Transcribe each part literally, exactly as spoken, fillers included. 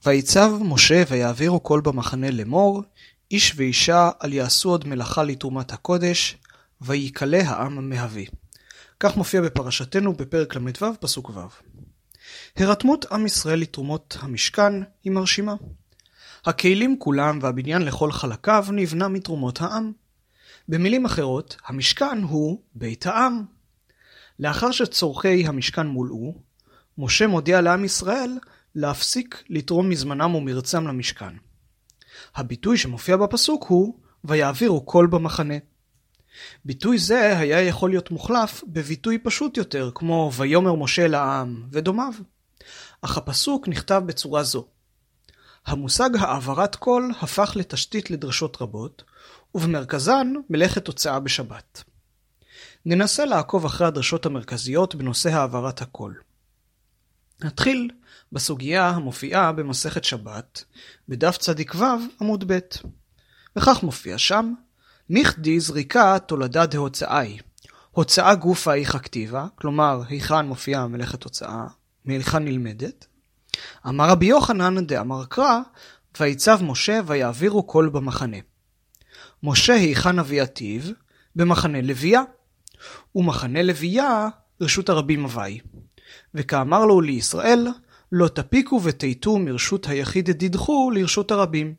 ויצב משה ויעבירו כל במחנה לאמור, איש ואישה על יעשו עוד מלאכה לתרומת הקודש, ויקלה העם מהביא. כך מופיע בפרשתנו בפרק למ"ו פסוק ו'. הרתמות עם ישראל לתרומות המשכן היא מרשימה. הכלים כולם והבניין לכל חלקיו נבנה מתרומות העם. במילים אחרות, המשכן הוא בית העם. לאחר שצורכי המשכן מולאו, משה מודיע לעם ישראל להפסיק לתרום מזמנם ומרצם למשכן. הביטוי שמופיע בפסוק הוא ויעבירו כל במחנה. ביטוי זה היה יכול להיות מוחלף בביטוי פשוט יותר, כמו ויאמר משה לעם ודומיו. אך הפסוק נכתב בצורה זו. המושג העברת כל הפך לתשתית לדרשות רבות, ובמרכזן מלאכת הוצאה בשבת. ננסה לעקוב אחרי הדרשות המרכזיות בנושא העברת הכל. נתחיל בסוגיה המופיעה במסכת שבת, בדף צדיק ו' עמוד ב'. וכך מופיע שם, מכדי זריקה תולדה דהוצאי. הוצאה גופה היא כתיבה, כלומר היכן מופיעה מלאכת הוצאה, מהיכן נלמדת. אמר רבי יוחנן דאמר קרא, ויצב משה ויעבירו כל במחנה. משה היכן אביתיו, במחנה לוויה, ומחנה לוויה רשות הרבים הווי. וכאמר לו לישראל, לא תפיקו ותיתו מרשות היחיד דידחו לרשות הרבים.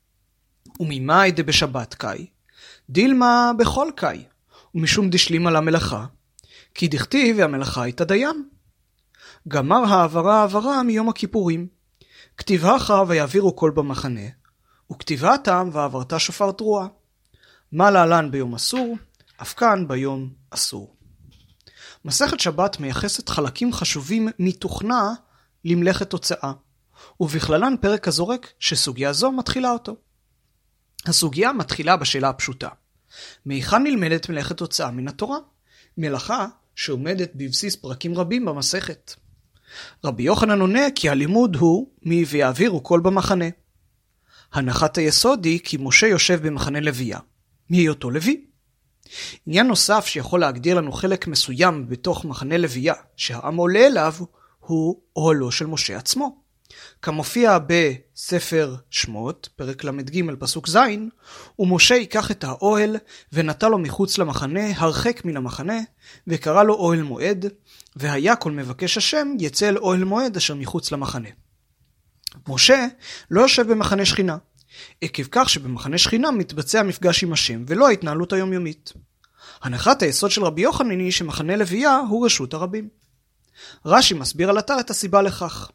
וממאי דבשבת קאי, דילמה בכל קאי, ומשום דשלים על המלאכה, כי דכתיב והמלאכה הייתה דיין. גמר העברה העברה מיום הכיפורים, כתיבך ויעבירו כל במחנה, וכתיבתם ועברת שופר תרועה. מה להלן ביום אסור, אף כאן ביום אסור. מסכת שבת מייחסת חלקים חשובים מתוכנה למלאכת הוצאה, ובכללן פרק הזורק שסוגיה זו מתחילה אותו. הסוגיה מתחילה בשאלה הפשוטה. מהיכן נלמדת מלאכת הוצאה מן התורה? מלאכה שעומדת בבסיס פרקים רבים במסכת. רבי יוחנן עונה כי הלימוד הוא מי ויעבירו כל במחנה. הנחת היסוד היא כי משה יושב במחנה לוויה. מהיותו לוי. עניין נוסף שיכול להגדיר לנו חלק מסוים בתוך מחנה לוויה שהעם עולה אליו הוא אוהלו של משה עצמו. כמופיע בספר שמות, פרק למ"ג פסוק ז', ומשה ייקח את האוהל ונטע לו מחוץ למחנה, הרחק מן המחנה, וקרא לו אוהל מועד, והיה כל מבקש השם יצא אל אוהל מועד אשר מחוץ למחנה. משה לא יושב במחנה שכינה, עקב כך שבמחנה שכינה מתבצע מפגש עם השם ולא ההתנהלות היומיומית. הנחת היסוד של רבי יוחנן היא שמחנה לוויה הוא רשות הרבים. רש"י מסביר על אתר את הסיבה לכך.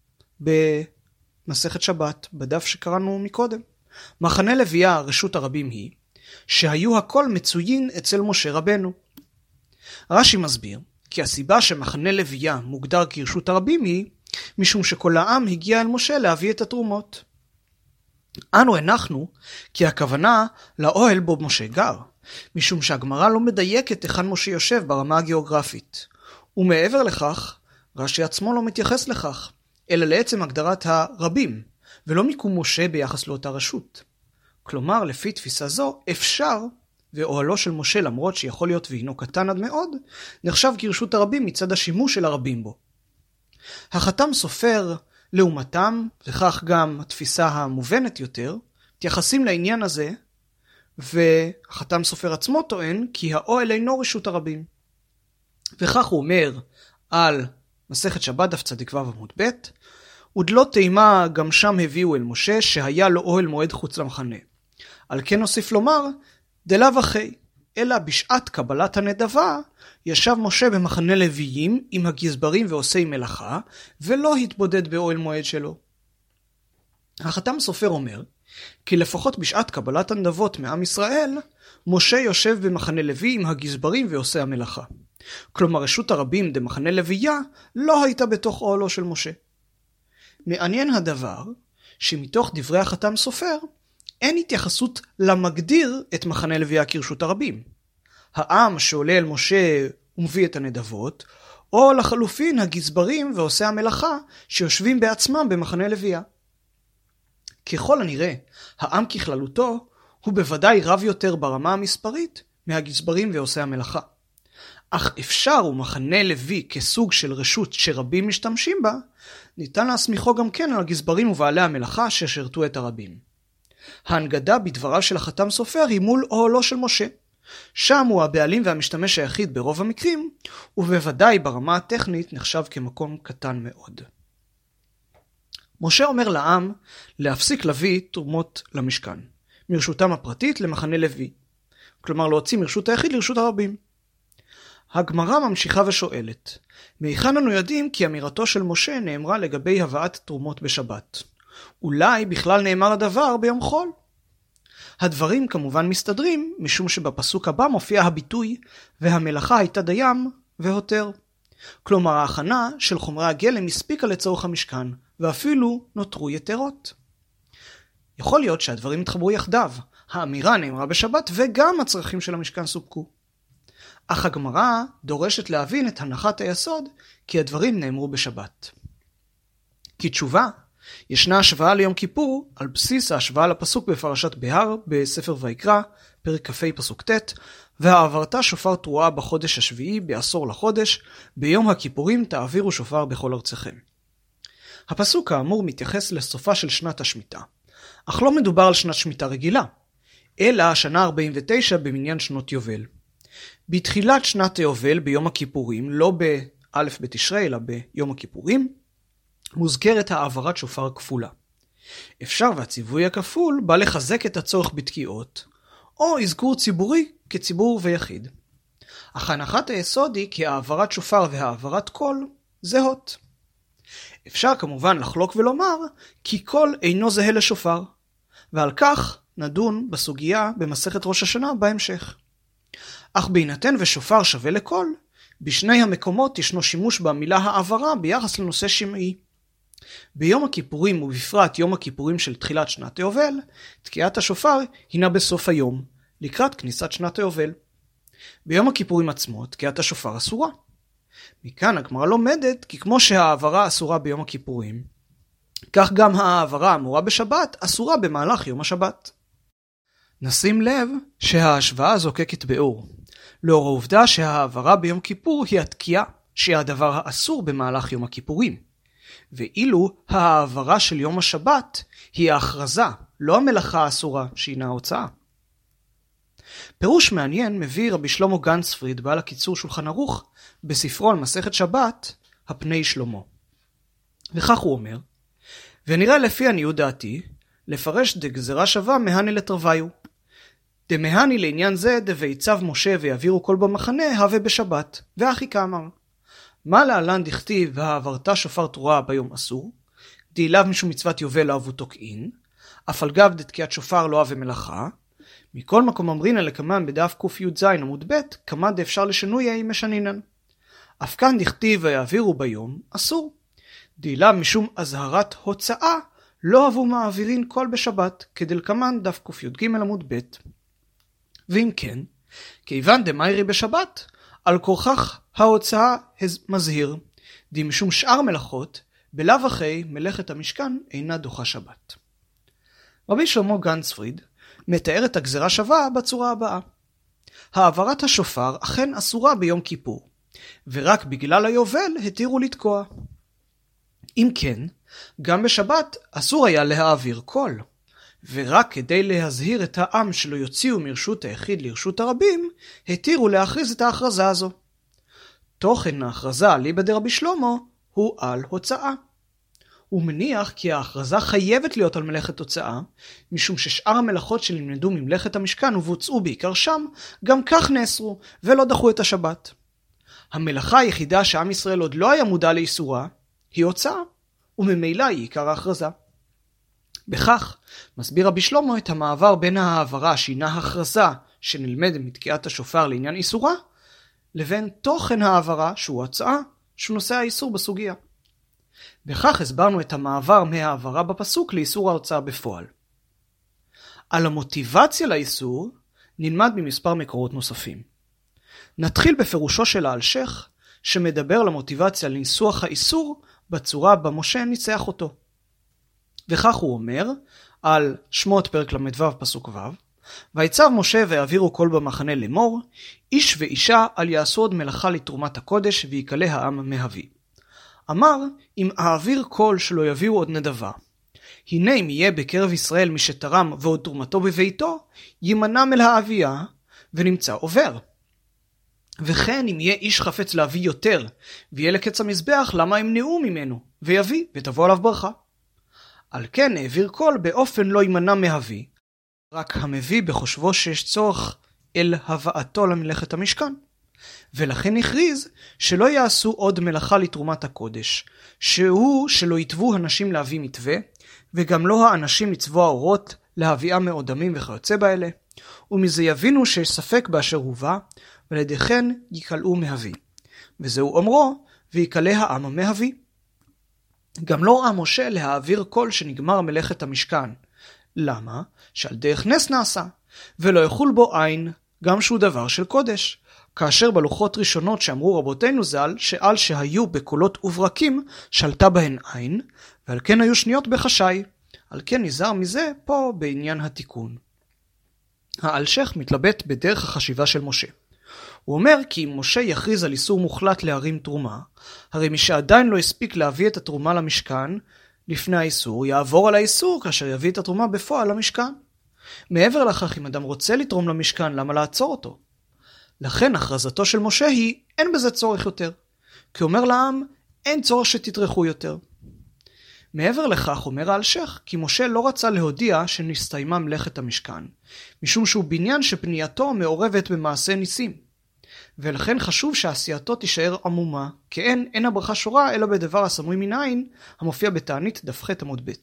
במסכת שבת, בדף שקראנו מקודם. מחנה לוויה, רשות הרבים היא, שהיו הכל מצויים אצל משה רבנו. רש"י מסביר, כי הסיבה שמחנה לוויה מוגדר כרשות הרבים היא, משום שכל העם הגיע אל משה להביא את התרומות. אנו הנחנו כי הכוונה לאוהל בו משה גר, משום שהגמרא לא מדייקת היכן משה יושב ברמה הגיאוגרפית. ומעבר לכך, רש"י עצמו לא מתייחס לכך, אלא לעצם הגדרת הרבים, ולא מיקום משה ביחס לאותה רשות. כלומר, לפי תפיסה זו, אפשר, ואוהלו של משה למרות שיכול להיות והינו קטן עד מאוד, נחשב כרשות הרבים מצד השימוש של הרבים בו. החתם סופר לעומתם, וכך גם התפיסה המובנת יותר, תייחסים לעניין הזה, והחתם סופר עצמו טוען כי האוהל אינו רשות הרבים. וכך הוא אומר על מסכת שבת דף צדיק ו' עמוד ב', ודלא תימה גם שם הביאו אל משה שהיה לו אוהל מועד חוץ למחנה. על כן נוסיף לומר, דלאו אחי, אלא בשעת קבלת הנדבה, ישב משה במחנה לוויים עם הגזברים ועושי מלאכה, ולא התבודד באוהל מועד שלו. החתם סופר אומר, כי לפחות בשעת קבלת הנדבות מעם ישראל, משה יושב במחנה לוי עם הגזברים ועושי המלאכה. כלומר, רשות הרבים דמחנה לוויה לא הייתה בתוך אוהלו של משה. מעניין הדבר שמתוך דברי החתם סופר אין התייחסות למגדיר את מחנה לוויה כרשות הרבים. העם שעולה אל משה ומביא את הנדבות, או לחלופין הגזברים ועושי המלאכה שיושבים בעצמם במחנה לוויה. ככל הנראה, העם ככללותו הוא בוודאי רב יותר ברמה המספרית מהגזברים ועושי המלאכה. אך אפשר ומחנה לוי כסוג של רשות שרבים משתמשים בה, ניתן להסמיכו גם כן על הגזברים ובעלי המלאכה ששירתו את הרבים. ההנגדה בדבריו של החתם סופר היא מול אוהלו של משה. שם הוא הבעלים והמשתמש היחיד ברוב המקרים, ובוודאי ברמה הטכנית נחשב כמקום קטן מאוד. משה אומר לעם להפסיק להביא תרומות למשכן, מרשותם הפרטית למחנה לוי. כלומר להוציא מרשות היחיד לרשות הרבים. הגמרא ממשיכה ושואלת, מהיכן אנו יודעים כי אמירתו של משה נאמרה לגבי הבאת תרומות בשבת? אולי בכלל נאמר הדבר ביום חול? הדברים כמובן מסתדרים, משום שבפסוק הבא מופיע הביטוי, והמלאכה הייתה דיים והותר. כלומר ההכנה של חומרי הגלם הספיקה לצורך המשכן, ואפילו נותרו יתרות. יכול להיות שהדברים התחברו יחדיו, האמירה נאמרה בשבת וגם הצרכים של המשכן סופקו. אך הגמרא דורשת להבין את הנחת היסוד כי הדברים נאמרו בשבת. כתשובה, ישנה השוואה ליום כיפור על בסיס ההשוואה לפסוק בפרשת בהר בספר ויקרא, פרק כ"ה פסוק ט', והעברת שופר תרועה בחודש השביעי בעשור לחודש, ביום הכיפורים תעבירו שופר בכל ארצכם. הפסוק האמור מתייחס לסופה של שנת השמיטה, אך לא מדובר על שנת שמיטה רגילה, אלא השנה ארבעים ותשע במניין שנות יובל. בתחילת שנת היובל ביום הכיפורים, לא באלף בתשרי אלא ביום הכיפורים, מוזכרת העברת שופר כפולה. אפשר והציווי הכפול בא לחזק את הצורך בתקיעות, או אזכור ציבורי כציבור ויחיד. אך הנחת היסוד היא כי העברת שופר והעברת קול זהות. אפשר כמובן לחלוק ולומר כי קול אינו זהה לשופר, ועל כך נדון בסוגיה במסכת ראש השנה בהמשך. אך בהינתן ושופר שווה לקול, בשני המקומות ישנו שימוש במילה העברה ביחס לנושא שמעי. ביום הכיפורים ובפרט יום הכיפורים של תחילת שנת היובל, תקיעת השופר הינה בסוף היום, לקראת כניסת שנת היובל. ביום הכיפורים עצמו תקיעת השופר אסורה. מכאן הגמרא לומדת כי כמו שהעברה אסורה ביום הכיפורים, כך גם העברה האמורה בשבת אסורה במהלך יום השבת. נשים לב שההשוואה זוקקת באור, לאור העובדה שהעברה ביום כיפור היא התקיעה, שהיא הדבר האסור במהלך יום הכיפורים. ואילו העברה של יום השבת היא ההכרזה, לא המלאכה האסורה שהינה ההוצאה. פירוש מעניין מביא רבי שלמה גנצפריד בעל הקיצור שולחן ערוך בספרו על מסכת שבת הפני שלמה. וכך הוא אומר, ונראה לפי עניות דעתי לפרש דגזרה שווה מהני לתרוויו. דמהני לעניין זה דוויצב משה ויעבירו כל במחנה הווה בשבת, ואחי כאמר. מה להלן דכתיב והעברת שופר תרועה ביום אסור? דאליו משום מצוות יובל לא אבו תוקעין, אף על גב דתקיעת שופר לא אהבה מלאכה. מכל מקום אמרינן לקמן בדף קי"ז עמוד ב' כמה דאפשר לשנויה אם משנינן. אף כאן דכתיב ויעבירו ביום אסור. דאליו משום אזהרת הוצאה לא אהבו מעבירין כל בשבת, כדלקמן דף קי"ג עמוד ב'. ואם כן, כיוון דמיירי בשבת, על כורכך ההוצאה מזהיר, די משום שאר מלאכות, בלאו הכי מלאכת המשכן אינה דוחה שבת. רבי שלמה גנצפריד מתאר את הגזרה שווה בצורה הבאה. העברת השופר אכן אסורה ביום כיפור, ורק בגלל היובל התירו לתקוע. אם כן, גם בשבת אסור היה להעביר קול, ורק כדי להזהיר את העם שלא יוציאו מרשות היחיד לרשות הרבים, התירו להכריז את ההכרזה הזו. תוכן ההכרזה אליבא דרבי שלמה הוא על הוצאה. הוא מניח כי ההכרזה חייבת להיות על מלאכת הוצאה, משום ששאר המלאכות שנלמדו ממלאכת המשכן ובוצעו בעיקר שם, גם כך נאסרו ולא דחו את השבת. המלאכה היחידה שעם ישראל עוד לא היה מודע לאיסורה, היא הוצאה, וממילא היא עיקר ההכרזה. בכך מסביר רבי שלמה את המעבר בין העברה שהינה הכרזה שנלמד מתקיעת השופר לעניין איסורה, לבין תוכן העברה שהוא הצעה שהוא נושא האיסור בסוגיה. בכך הסברנו את המעבר מהעברה בפסוק לאיסור ההוצאה בפועל. על המוטיבציה לאיסור נלמד ממספר מקורות נוספים. נתחיל בפירושו של האלשך שמדבר על המוטיבציה לניסוח האיסור בצורה בה משה ניצח אותו. וכך הוא אומר על שמות פרק למדו פסוק ו', ויצב משה ויעבירו כל במחנה לאמור, איש ואישה על יעשו עוד מלאכה לתרומת הקודש ויקלה העם מהביא. אמר, אם אעביר קול שלא יביאו עוד נדבה. הנה אם יהיה בקרב ישראל מי שתרם ועוד תרומתו בביתו, יימנע מלהביאה ונמצא עובר. וכן אם יהיה איש חפץ להביא יותר, ויהיה לקץ המזבח, למה ימנעו ממנו, ויביא ותבוא עליו ברכה. על כן העביר קול באופן לא יימנע מהביא, רק המביא בחושבו שיש צורך אל הבאתו למלאכת המשכן. ולכן הכריז שלא יעשו עוד מלאכה לתרומת הקודש, שהוא שלא יתבו הנשים להביא מתווה, וגם לא האנשים לצבוע אורות להביאה מאודמים וכיוצא באלה, ומזה יבינו שיש ספק באשר הובא, ולדי כן יקלעו מהביא. וזהו אומרו, ויקלה העם המהביא. גם לא ראה משה להעביר קול שנגמר מלאכת המשכן. למה? שעל דרך נס נעשה, ולא יחול בו עין, גם שהוא דבר של קודש. כאשר בלוחות ראשונות שאמרו רבותינו ז"ל, שעל שהיו בקולות וברקים, שלטה בהן עין, ועל כן היו שניות בחשאי. על כן נזהר מזה פה בעניין התיקון. האלשך מתלבט בדרך החשיבה של משה. הוא אומר כי אם משה יכריז על איסור מוחלט להרים תרומה, הרי מי שעדיין לא הספיק להביא את התרומה למשכן לפני האיסור, יעבור על האיסור כאשר יביא את התרומה בפועל למשכן. מעבר לכך, אם אדם רוצה לתרום למשכן, למה לעצור אותו? לכן הכרזתו של משה היא, אין בזה צורך יותר. כי אומר לעם, אין צורך שתטרחו יותר. מעבר לכך אומר האלשך, כי משה לא רצה להודיע שנסתיימה מלאכת המשכן, משום שהוא בניין שפנייתו מעורבת במעשה ניסים. ולכן חשוב שעשייתו תישאר עמומה, כי אין, אין הברכה שורה אלא בדבר הסמוי מן העין, המופיע בתענית דף ח' עמוד ב'.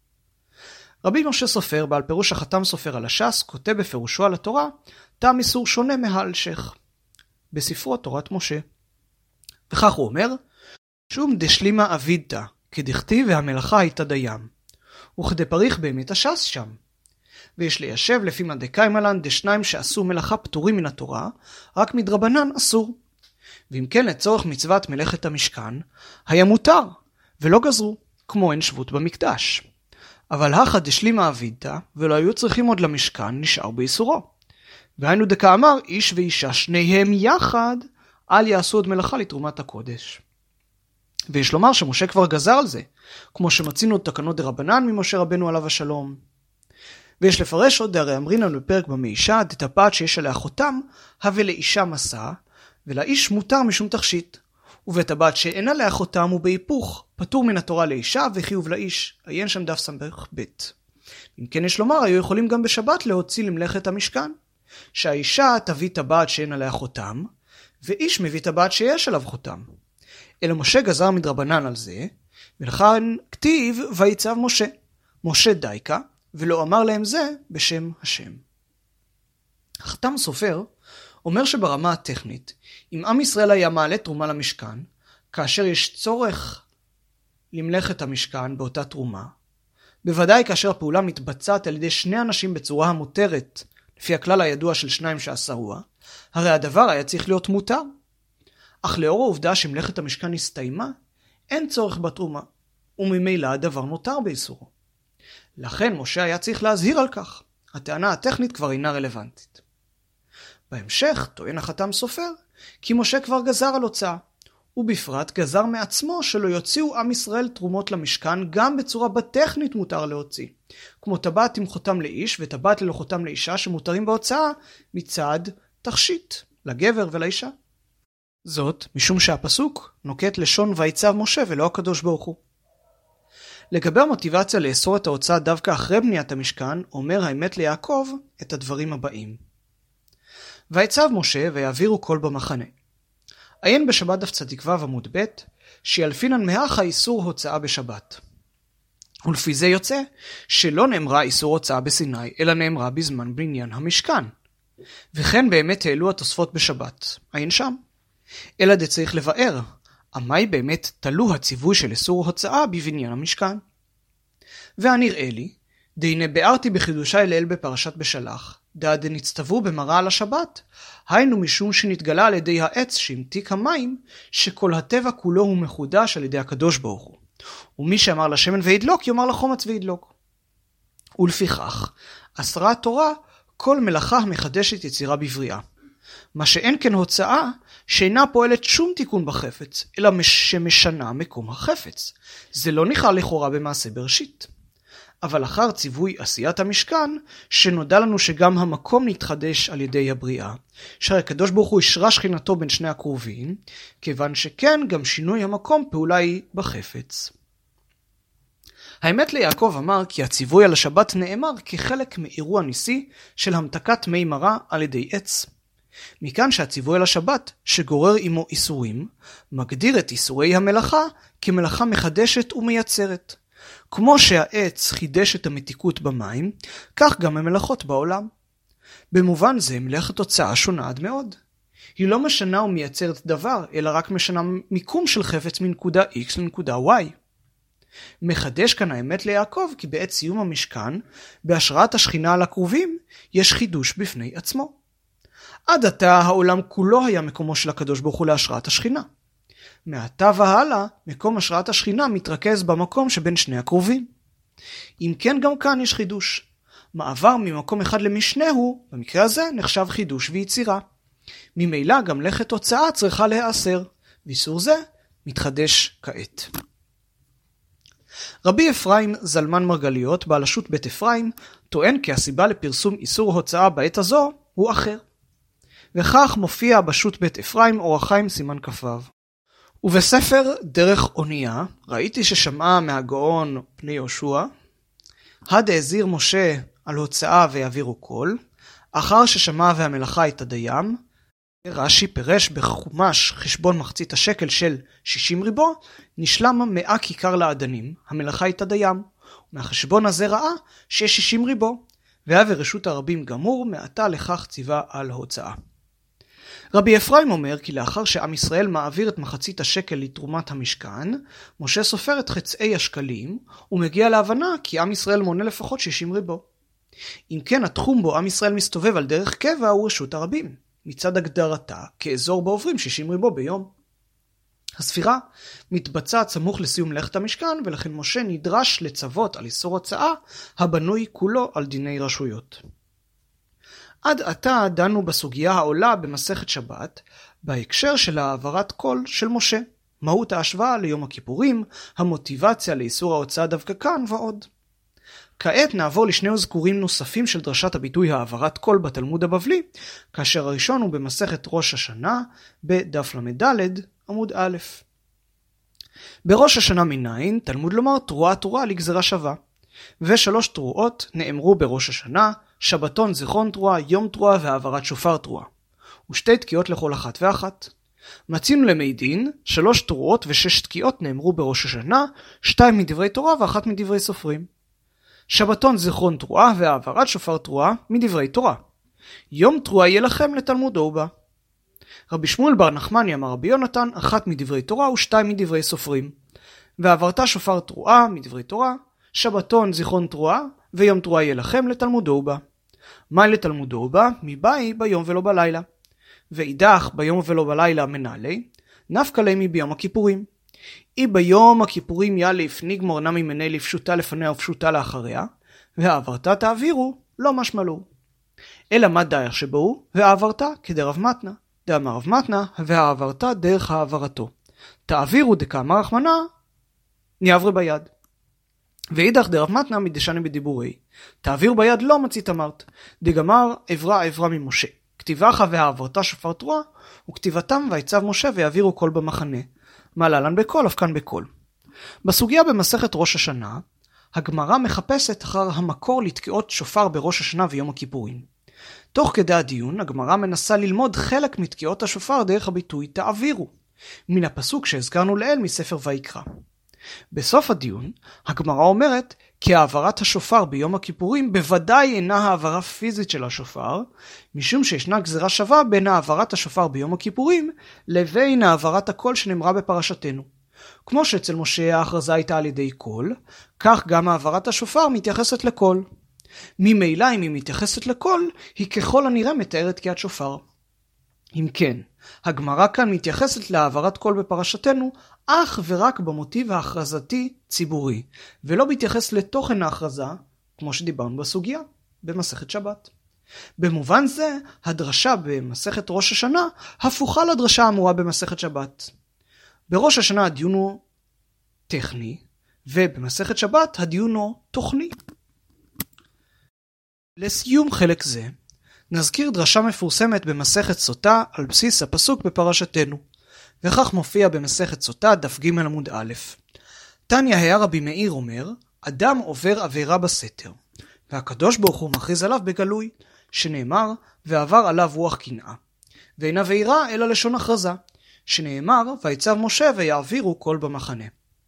רבי משה סופר, בעל פירוש החתם סופר על הש"ס, כותב בפירושו על התורה, טעם איסור שונה מהאלשך, בספרו תורת משה. וכך הוא אומר, שום דשלימה אבידתא, כדכתיב והמלאכה הייתה דיים, וכדפריך באמת הש"ס שם. ויש ליישב לפי מדקאי מלן דשניים שעשו מלאכה פטורים מן התורה, רק מדרבנן אסור. ואם כן לצורך מצוות מלאכת המשכן, היה מותר, ולא גזרו, כמו אין שבות במקדש. אבל הכא דשלימה אבידתא, ולא היו צריכים עוד למשכן, נשאר באיסורו. והיינו דקאמר, איש ואישה שניהם יחד, אל יעשו עוד מלאכה לתרומת הקודש. ויש לומר שמשה כבר גזר על זה, כמו שמצינו תקנות דרבנן ממשה רבנו עליו השלום. ויש לפרש עוד, הרי אמרינן בפרק במאישה, דטפת שיש עליה חותם, הווה לאישה מסע, ולאיש מותר משום תכשיט. ובטבעת שאין עליה חותם הוא בהיפוך, פטור מן התורה לאישה וחיוב לאיש. עיין שם דף סמך ב'. אם כן יש לומר, היו יכולים גם בשבת להוציא למלאכת המשכן, שהאישה תביא טבעת שאין עליה חותם, ואיש מביא טבעת שיש עליו חותם. אלא משה גזר מדרבנן על זה, ולכן כתיב ויצב משה. משה דייקה, ולא אמר להם זה בשם השם. החתם סופר אומר שברמה הטכנית, אם עם ישראל היה מעלה תרומה למשכן, כאשר יש צורך למלאכת המשכן באותה תרומה, בוודאי כאשר הפעולה מתבצעת על ידי שני אנשים בצורה המותרת, לפי הכלל הידוע של שניים שעשרוה, הרי הדבר היה צריך להיות מותר. אך לאור העובדה שמלאכת המשכן הסתיימה, אין צורך בתרומה, וממילא הדבר נותר באיסורו. לכן משה היה צריך להזהיר על כך. הטענה הטכנית כבר אינה רלוונטית. בהמשך טוען החתם סופר, כי משה כבר גזר על הוצאה, ובפרט גזר מעצמו שלא יוציאו עם ישראל תרומות למשכן גם בצורה בטכנית מותר להוציא, כמו טבעת עם חותם לאיש וטבעת ללא חותם לאישה שמותרים בהוצאה מצד תכשיט לגבר ולאישה. זאת משום שהפסוק נוקט לשון ויצב משה ולא הקדוש ברוך הוא. לגבי המוטיבציה לאסור את ההוצאה דווקא אחרי בניית המשכן, אומר האמת ליעקב את הדברים הבאים. ויצב משה ויעבירו קול במחנה. עיין בשבת דף צדיק ו' עמוד ב', שילפינן מהך איסור הוצאה בשבת. ולפי זה יוצא שלא נאמרה איסור הוצאה בסיני, אלא נאמרה בזמן בניין המשכן. וכן באמת העלו התוספות בשבת. עיין שם. אלא דצריך לבאר, עמי באמת תלו הציווי של איסור הוצאה בבניין המשכן. והנראה לי, דהנה ביארתי בחידושי לאל בפרשת בשלח, דעה דנצטוו במראה על השבת, היינו משום שנתגלה על ידי העץ שהמתיק המים, שכל הטבע כולו הוא מחודש על ידי הקדוש ברוך הוא. ומי שאמר לשמן וידלוק, יאמר לחומץ וידלוק. ולפיכך, אסרה התורה כל מלאכה המחדשת יצירה בבריאה. מה שאין כן הוצאה, שאינה פועלת שום תיקון בחפץ, אלא שמשנה מקום החפץ. זה לא נכלל לכאורה במעשה בראשית. אבל אחר ציווי עשיית המשכן, שנודע לנו שגם המקום נתחדש על ידי הבריאה, שהרי הקדוש ברוך הוא השרה שכינתו בין שני הקרובים, כיוון שכן גם שינוי המקום פעולה היא בחפץ. האמת ליעקב אמר כי הציווי על השבת נאמר כחלק מאירוע ניסי של המתקת מי מרה על ידי עץ. מכאן שהציווי על השבת שגורר עמו איסורים, מגדיר את איסורי המלאכה כמלאכה מחדשת ומייצרת. כמו שהעץ חידש את המתיקות במים, כך גם המלאכות בעולם. במובן זה מלאכת תוצאה שונה עד מאוד. היא לא משנה ומייצרת דבר, אלא רק משנה מיקום של חפץ מנקודה X לנקודה Y. מחדש כאן האמת ליעקב כי בעת סיום המשכן, בהשראת השכינה על הקרובים, יש חידוש בפני עצמו. עד עתה העולם כולו היה מקומו של הקדוש ברוך הוא להשראת השכינה. מעתה והלאה, מקום השראת השכינה מתרכז במקום שבין שני הקרובים. אם כן, גם כאן יש חידוש. מעבר ממקום אחד למשנהו, במקרה הזה נחשב חידוש ויצירה. ממילא גם לכת תוצאה צריכה להיאסר, ואיסור זה מתחדש כעת. רבי אפרים זלמן מרגליות, בעל השו"ת בית אפרים, טוען כי הסיבה לפרסום איסור הוצאה בעת הזו הוא אחר. וכך מופיע בשו"ת בית אפרים אור החיים סימן כ"ו. ובספר דרך אונייה ראיתי ששמעה מהגאון פני יהושע, הדהזיר משה על הוצאה ויעבירו קול, אחר ששמע והמלאכה את הדים, רש"י פירש בחומש חשבון מחצית השקל של שישים ריבו, נשלם מאה כיכר לאדנים, המלאכה את הדים, ומהחשבון הזה ראה שיש שישים ריבו, והיה ורשות הרבים גמור, מעתה לכך ציווה על הוצאה. רבי אפרים אומר כי לאחר שעם ישראל מעביר את מחצית השקל לתרומת המשכן, משה סופר את חצאי השקלים, ומגיע להבנה כי עם ישראל מונה לפחות שישים ריבו. אם כן, התחום בו עם ישראל מסתובב על דרך קבע הוא רשות הרבים, מצד הגדרתה כאזור בו עוברים שישים ריבו ביום. הספירה מתבצעת סמוך לסיום מלאכת המשכן, ולכן משה נדרש לצוות על איסור הוצאה הבנוי כולו על דיני רשויות. עד עתה דנו בסוגיה העולה במסכת שבת, בהקשר של העברת קול של משה, מהות ההשוואה ליום הכיפורים, המוטיבציה לאיסור ההוצאה דווקא כאן ועוד. כעת נעבור לשני אזכורים נוספים של דרשת הביטוי העברת קול בתלמוד הבבלי, כאשר הראשון הוא במסכת ראש השנה, בדף למד עמוד א'. בראש השנה מניין, תלמוד לומר תרועה תרועה לגזרה שווה, ושלוש תרועות נאמרו בראש השנה, שבתון זיכרון תרועה, יום תרועה והעברת שופר תרועה, ושתי תקיעות לכל אחת ואחת. מצינו למי דין, שלוש תרועות ושש תקיעות נאמרו בראש השנה, שתיים מדברי תורה ואחת מדברי סופרים. שבתון זיכרון תרועה והעברת שופר תרועה מדברי תורה. יום תרועה יהיה לכם לתלמודו בה. רבי שמואל בר נחמני אמר רבי יונתן, אחת מדברי תורה ושתיים מדברי סופרים. ועברת שופר תרועה מדברי תורה, שבתון זיכרון תרועה ויום תרועה יהיה לכם לתלמודו בה. מה לתלמודו בה? מבאי ביום ולא בלילה. ואידך ביום ולא בלילה מנהלי, נפקא ליה ביום הכיפורים. אי ביום הכיפורים יאלף נגמור נמי מני לפשוטה לפניה ופשוטה לאחריה, והעברתה תעבירו לא משמע לו. אלא מה דייר שבו, והעברתה כדרב מתנה. דאמר רב מתנה, והעברתה דרך העברתו. תעבירו דקאמר רחמנא, ניעברי ביד. ואידך דרב מתנה מדשני בדיבורי. תעביר ביד לא מצית אמרת. דגמר עברה עברה ממשה. כתיבך והעברתה שופר תרועה, וכתיבתם ויצב משה ויעבירו קול במחנה. מה להלן בקול, אף כאן בקול. בסוגיה במסכת ראש השנה, הגמרא מחפשת אחר המקור לתקיעות שופר בראש השנה ויום הכיפורים. תוך כדי הדיון, הגמרא מנסה ללמוד חלק מתקיעות השופר דרך הביטוי תעבירו, מן הפסוק שהזכרנו לעיל מספר ויקרא. בסוף הדיון, הגמרא אומרת כי העברת השופר ביום הכיפורים בוודאי אינה העברה פיזית של השופר, משום שישנה גזירה שווה בין העברת השופר ביום הכיפורים לבין העברת הקול שנאמרה בפרשתנו. כמו שאצל משה ההכרזה הייתה על ידי קול, כך גם העברת השופר מתייחסת לקול. ממילא אם היא מתייחסת לקול, היא ככל הנראה מתארת תקיעת שופר. אם כן, הגמרא כאן מתייחסת להעברת קול בפרשתנו אך ורק במוטיב ההכרזתי ציבורי, ולא מתייחס לתוכן ההכרזה, כמו שדיברנו בסוגיה, במסכת שבת. במובן זה, הדרשה במסכת ראש השנה הפוכה לדרשה האמורה במסכת שבת. בראש השנה הדיון הוא טכני, ובמסכת שבת הדיון הוא תוכני. לסיום חלק זה, נזכיר דרשה מפורסמת במסכת סוטה על בסיס הפסוק בפרשתנו, וכך מופיע במסכת סוטה דף ג' עמוד א'. תניא היה רבי מאיר אומר, אדם עובר עבירה בסתר, והקדוש ברוך הוא מכריז עליו בגלוי, שנאמר, ועבר עליו רוח קנאה. ואין עבירה אלא לשון הכרזה, שנאמר, ויצב משה ויעבירו כל במחנה.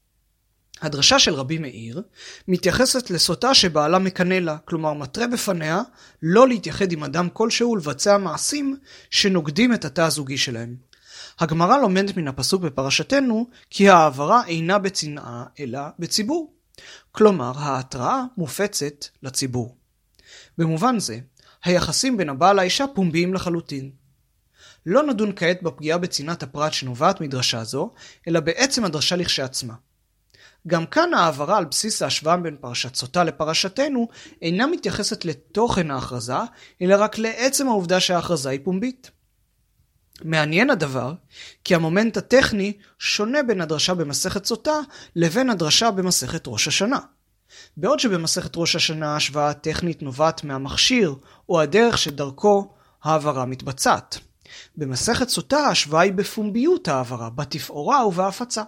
הדרשה של רבי מאיר מתייחסת לסוטה שבעלה מקנא לה, כלומר מטרה בפניה לא להתייחד עם אדם כלשהו לבצע מעשים שנוגדים את התא הזוגי שלהם. הגמרא לומדת מן הפסוק בפרשתנו כי העברה אינה בצנעה אלא בציבור. כלומר, ההתראה מופצת לציבור. במובן זה, היחסים בין הבעל לאישה פומביים לחלוטין. לא נדון כעת בפגיעה בצנעת הפרט שנובעת מדרשה זו, אלא בעצם הדרשה לכשעצמה. גם כאן העברה על בסיס ההשוואה בין פרשת סוטה לפרשתנו אינה מתייחסת לתוכן ההכרזה, אלא רק לעצם העובדה שההכרזה היא פומבית. מעניין הדבר, כי המומנט הטכני שונה בין הדרשה במסכת סוטה לבין הדרשה במסכת ראש השנה. בעוד שבמסכת ראש השנה ההשוואה הטכנית נובעת מהמכשיר או הדרך שדרכו העברה מתבצעת. במסכת סוטה ההשוואה היא בפומביות העברה, בתפאורה ובהפצה.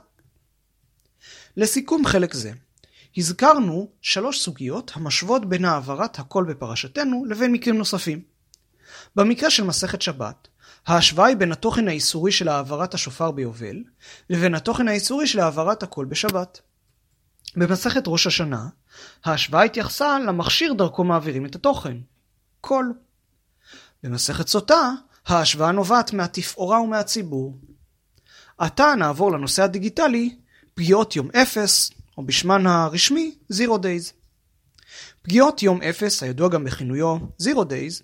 לסיכום חלק זה, הזכרנו שלוש סוגיות המשוות בין העברת הכל בפרשתנו לבין מקרים נוספים. במקרה של מסכת שבת, ההשוואה היא בין התוכן האיסורי של העברת השופר ביובל, לבין התוכן האיסורי של העברת הכל בשבת. במסכת ראש השנה, ההשוואה התייחסה למכשיר דרכו מעבירים את התוכן, קול. במסכת סוטה, ההשוואה נובעת מהתפאורה ומהציבור. עתה נעבור לנושא הדיגיטלי, פגיעות יום אפס, או בשמן הרשמי, Zero Days. פגיעות יום אפס, הידוע גם בכינויו Zero Days,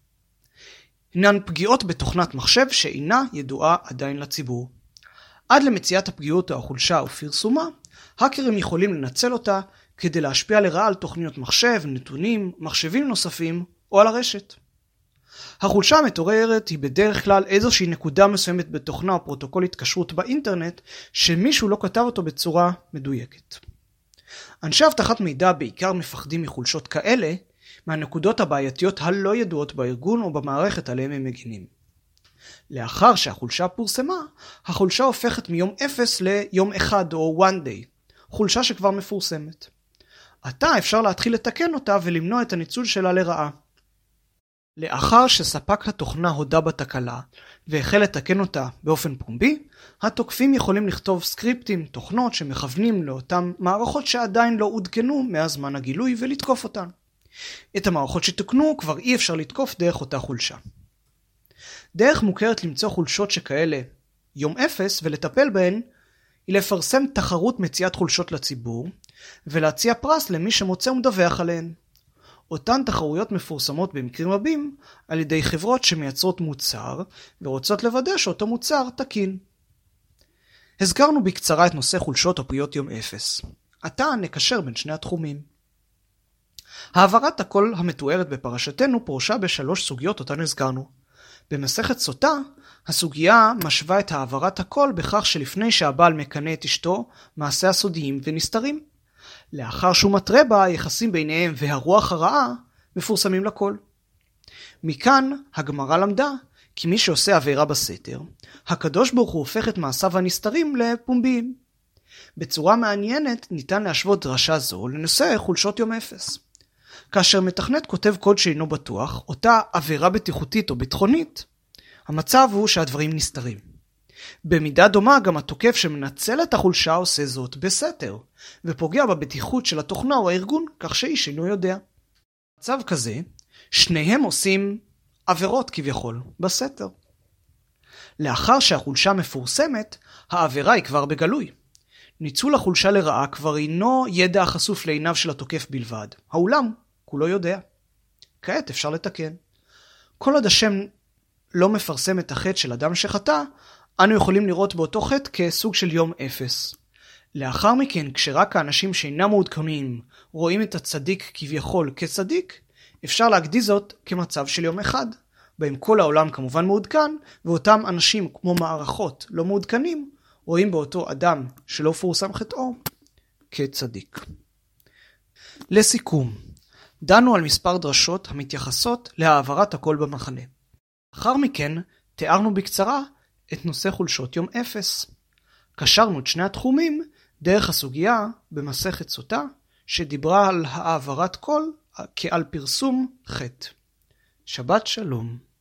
הינן פגיעות בתוכנת מחשב שאינה ידועה עדיין לציבור. עד למציאת הפגיעות או החולשה ופרסומה, האקרים יכולים לנצל אותה כדי להשפיע לרעה על תוכניות מחשב, נתונים, מחשבים נוספים או על הרשת. החולשה המתוארת היא בדרך כלל איזושהי נקודה מסוימת בתוכנה או פרוטוקול התקשרות באינטרנט שמישהו לא כתב אותו בצורה מדויקת. אנשי אבטחת מידע בעיקר מפחדים מחולשות כאלה, מהנקודות הבעייתיות הלא ידועות בארגון או במערכת עליהם הם מגינים. לאחר שהחולשה פורסמה, החולשה הופכת מיום אפס ליום אחד או one day, חולשה שכבר מפורסמת. עתה אפשר להתחיל לתקן אותה ולמנוע את הניצול שלה לרעה. לאחר שספק התוכנה הודה בתקלה והחל לתקן אותה באופן פומבי, התוקפים יכולים לכתוב סקריפטים, תוכנות שמכוונים לאותן מערכות שעדיין לא עודכנו מהזמן הגילוי ולתקוף אותן. את המערכות שתוקנו כבר אי אפשר לתקוף דרך אותה חולשה. דרך מוכרת למצוא חולשות שכאלה יום אפס ולטפל בהן היא לפרסם תחרות מציאת חולשות לציבור ולהציע פרס למי שמוצא ומדווח עליהן. אותן תחרויות מפורסמות במקרים רבים על ידי חברות שמייצרות מוצר ורוצות לוודא שאותו מוצר תקין. הזכרנו בקצרה את נושא חולשות או פגיעות יום אפס. עתה נקשר בין שני התחומים. העברת הכל המתוארת בפרשתנו פורשה בשלוש סוגיות אותן הזכרנו. במסכת סוטה, הסוגיה משווה את העברת הכל בכך שלפני שהבעל מקנא את אשתו, מעשה הסודיים ונסתרים. לאחר שהוא מטרה בה, היחסים ביניהם והרוח הרעה מפורסמים לכל. מכאן הגמרא למדה כי מי שעושה עבירה בסתר, הקדוש ברוך הוא הופך את מעשיו הנסתרים לפומביים. בצורה מעניינת ניתן להשוות דרשה זו לנושא חולשות יום אפס. כאשר מתכנת כותב קוד שאינו בטוח, אותה עבירה בטיחותית או ביטחונית, המצב הוא שהדברים נסתרים. במידה דומה גם התוקף שמנצל את החולשה עושה זאת בסתר, ופוגע בבטיחות של התוכנה או הארגון, כך שאיש אינו יודע. במצב כזה, שניהם עושים עבירות כביכול בסתר. לאחר שהחולשה מפורסמת, העבירה היא כבר בגלוי. ניצול החולשה לרעה כבר אינו ידע החשוף לעיניו של התוקף בלבד. העולם כולו יודע. כעת אפשר לתקן. כל עוד השם לא מפרסם את החטא של אדם שחטא, אנו יכולים לראות באותו חטא כסוג של יום אפס. לאחר מכן, כשרק האנשים שאינם מעודכנים רואים את הצדיק כביכול כצדיק, אפשר להגדיר זאת כמצב של יום אחד, בהם כל העולם כמובן מעודכן, ואותם אנשים כמו מערכות לא מעודכנים, רואים באותו אדם שלא פורסם חטאו כצדיק. לסיכום, דנו על מספר דרשות המתייחסות להעברת הכל במחנה. אחר מכן תיארנו בקצרה את נושא חולשות יום אפס. קשרנו את שני התחומים דרך הסוגיה במסכת סוטה שדיברה על העברת קול כעל פרסום חטא. שבת שלום.